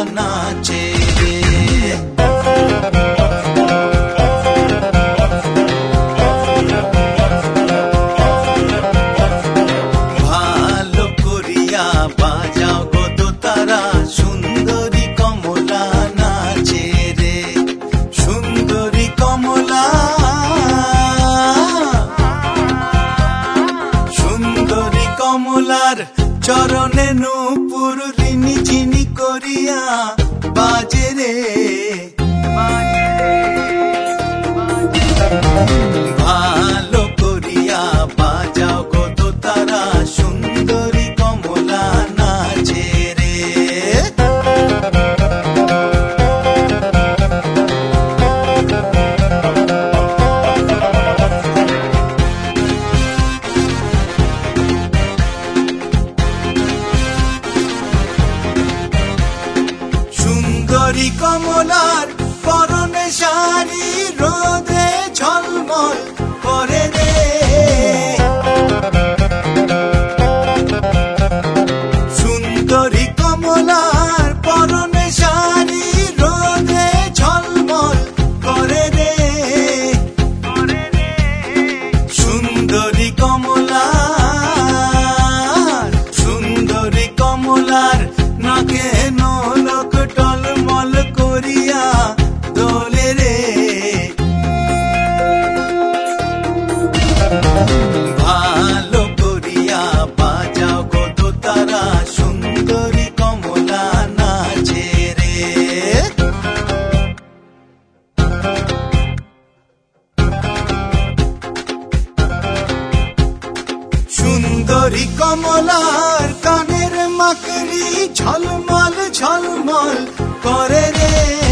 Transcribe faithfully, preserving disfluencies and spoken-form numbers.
নাচে রে। ভালো করিয়া বাজাও গো দোতারা, সুন্দরী কমলা নাচে রে। সুন্দরী কমলা, সুন্দরী কমলার চরণে নূপুর রিনি ঝিনি করিয়া বাজে রে। ভালো করিয়া বাজাও গো দোতারা, সুন্দরী কমলা নাচে রে। সুন্দরী কমলার পরনে শাড়ি রোদে ঝলমল করে রে। সুন্দরী কমলার পরনে শাড়ি রোদে ঝলমল করে রে। সুন্দরী কমলার, সুন্দরী কমলার নাকে নোলক টলমল করিয়া দোলে রে। ভালো করিয়া বাজাও গো দোতারা, সুন্দরী কমলা নাচে রে। সুন্দরী কমলার কানের মাকড়ি ঝলমল ঝলমল করে রে।